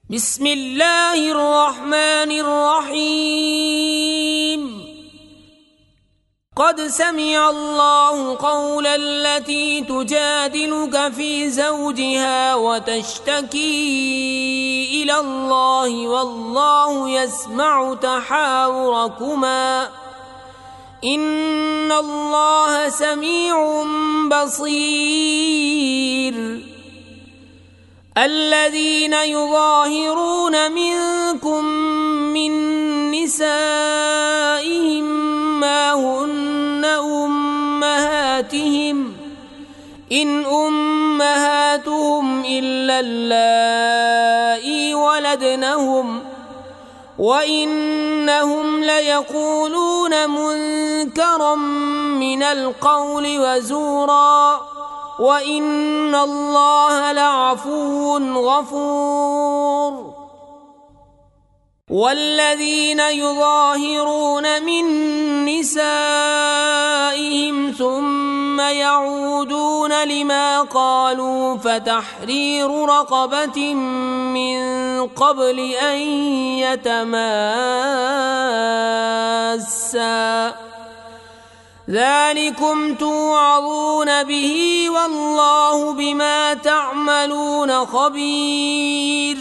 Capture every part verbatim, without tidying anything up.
بسم الله الرحمن الرحيم قد سمع الله قول التي تجادلك في زوجها وتشتكي إلى الله والله يسمع تحاوركما إن الله سميع بصير الذين يظاهرون منكم من نسائهم ما هن أمهاتهم إن أمهاتهم إلا اللائي ولدنهم وإنهم ليقولون منكرا من القول وزورا وإن الله لعفو غفور والذين يظاهرون من نسائهم ثم يعودون لما قالوا فتحرير رقبة من قبل أن يتماسا ذلكم توعظون به والله بما تعملون خبير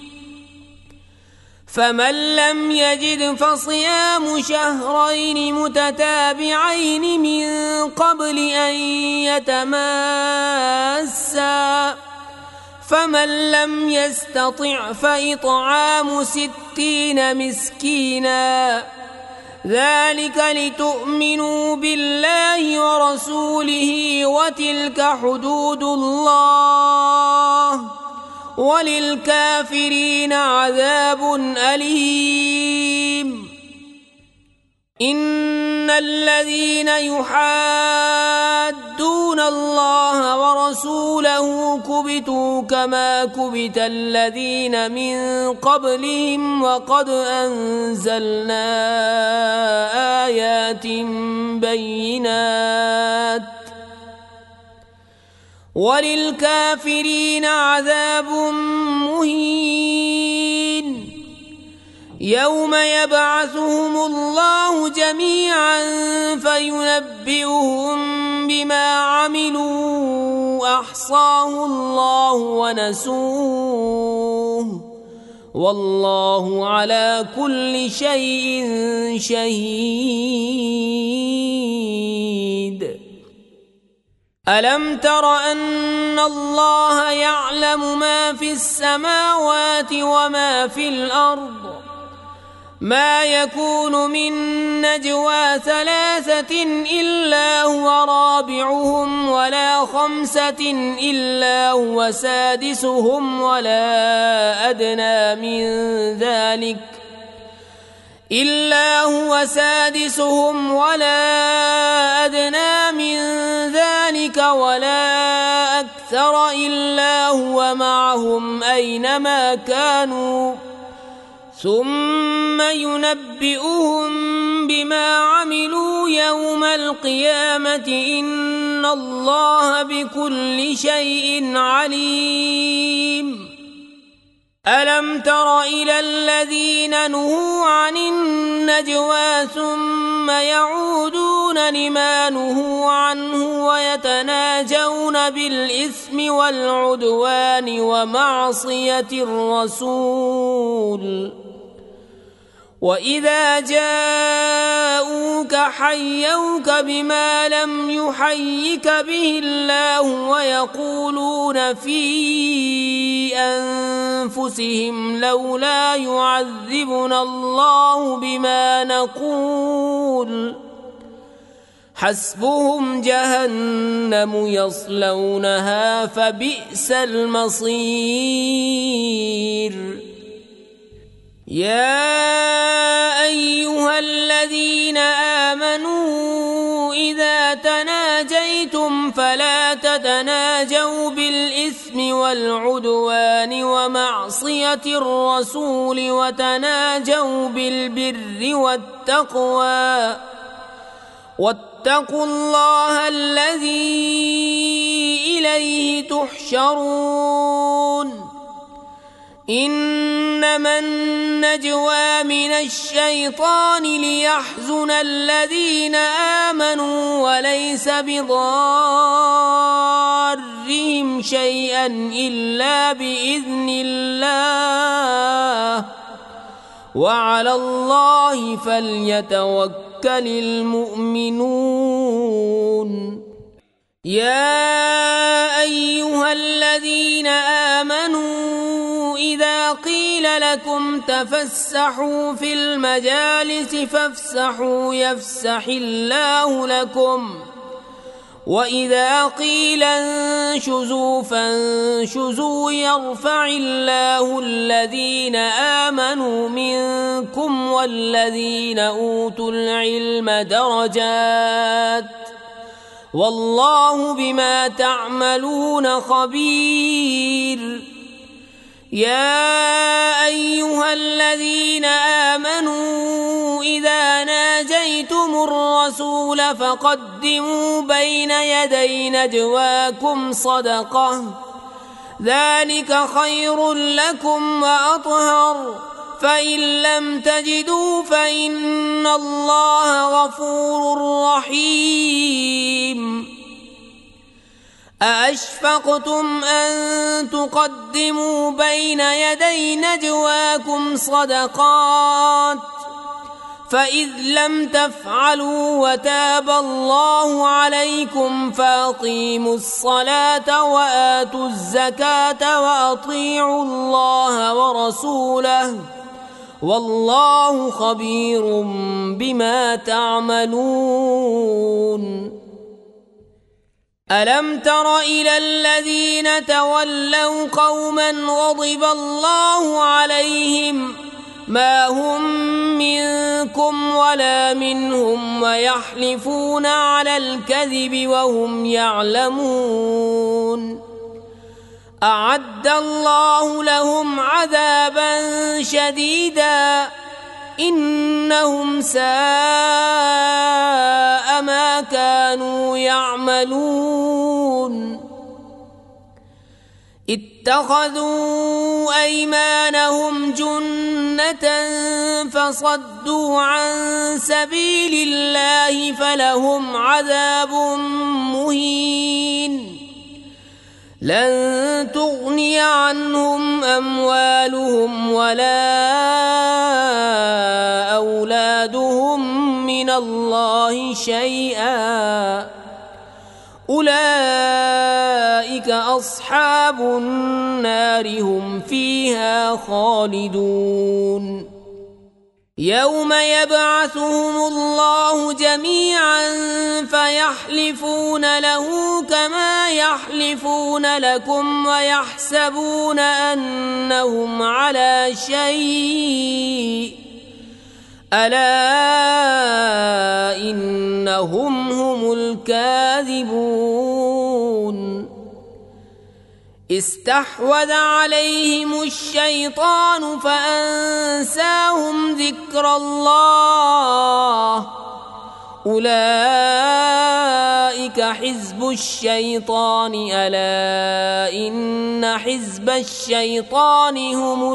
فمن لم يجد فصيام شهرين متتابعين من قبل أن يتماسا فمن لم يستطع فإطعام ستين مسكينا ذلك لتؤمنوا بالله ورسوله وتلك حدود الله وللكافرين عذاب أليم إن الذين يحادون الله ورسوله كبتوا كما كبت الذين من قبلهم وقد أنزلنا آيات بينات وللكافرين عذاب مهين يوم يبعثهم الله جميعا فينبئهم بما عملوا أحصاه الله ونسوه والله على كل شيء شهيد ألم تر أن الله يعلم ما في السماوات وما في الأرض ما يكون من نجوى ثلاثة إلا هو رابعهم ولا خمسة إلا هو سادسهم ولا أدنى من ذلك إلا هو سادسهم ولا أدنى من ذلك ولا أكثر إلا هو معهم أينما كانوا ثم ينبئهم بما عملوا يوم القيامة إن الله بكل شيء عليم ألم تر إلى الذين نهوا عن النجوى ثم يعودون لما نهوا عنه ويتناجون بالإثم والعدوان ومعصية الرسول وإذا جاءوك حيوك بما لم يحيك به الله ويقولون في أنفسهم لولا يعذبنا الله بما نقول حسبهم جهنم يصلونها فبئس المصير يا أيها الذين آمنوا إذا تناجيتم فلا تتناجوا بالإثم والعدوان ومعصية الرسول وتناجوا بالبر والتقوى واتقوا الله الذي إليه تحشرون إن إنما النجوى من الشيطان ليحزن الذين آمنوا وليس بضارهم شيئا إلا بإذن الله وعلى الله فليتوكل المؤمنون. يا أيها الذين آمنوا إذا قيل لكم تفسحوا في المجالس فافسحوا يفسح الله لكم وإذا قيل انشزوا فانشزوا يرفع الله الذين آمنوا منكم والذين أوتوا العلم درجات والله بما تعملون خبير. يا أيها الذين آمنوا إذا ناجيتم الرسول فقدموا بين يدي نجواكم صدقة ذلك خير لكم وأطهر فإن لم تجدوا فإن الله غفور رحيم. أأشفقتم أن تقدموا بين يدي نجواكم صدقات فإذ لم تفعلوا وتاب الله عليكم فأقيموا الصلاة وآتوا الزكاة وأطيعوا الله ورسوله والله خبير بما تعملون. ألم تر إلى الذين تولوا قوما غضب الله عليهم ما هم منكم ولا منهم ويحلفون على الكذب وهم يعلمون أعد الله لهم عذابا شديدا إنهم ساء ما كانوا يعملون. اتخذوا أيمانهم جنة فصدوا عن سبيل الله فلهم عذاب مهين. لن تغني عنهم أموالهم ولا أولادهم من الله شيئا أولئك أصحاب النار هم فيها خالدون. يوم يبعثهم الله جميعا فيحلفون له كما يحلفون لكم ويحسبون أنهم على شيء ألا إنهم هم الكاذبون. استحوذ عليهم الشيطان فأنساهم ذكر الله أولئك حزب الشيطان ألا إن حزب الشيطان هم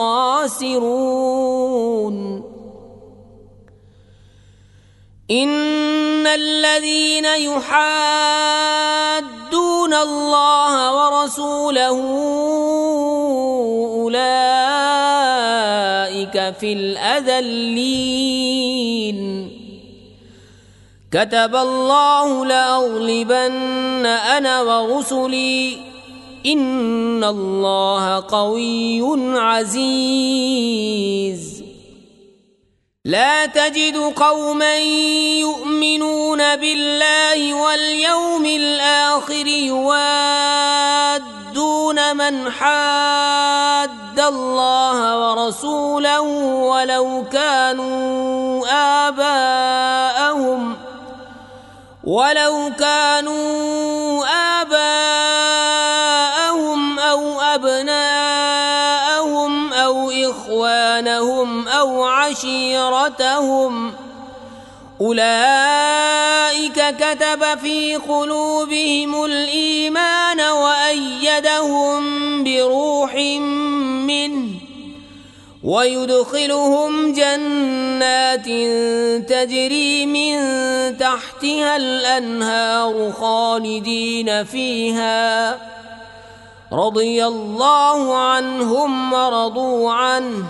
الخاسرون. إن الذين يحادون الله ورسوله أولئك في الأذلين. كتب الله لأغلبن أنا ورسلي إن الله قوي عزيز. لا تجد قوما يؤمنون بالله واليوم الآخر يوادون من حاد الله ورسوله ولو كانوا آباءهم ولو كانوا آباءهم أو أبناءهم أو إخوانهم أو عشيرتهم أولئك كتب في قلوبهم الإيمان وأيدهم بروح منه ويدخلهم جنات تجري من تحتها الأنهار خالدين فيها رضي الله عنهم ورضوا عنه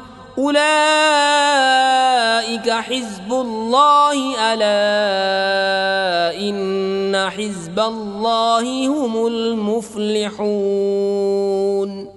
أولئك حزب الله ألا إن حزب الله هم المفلحون.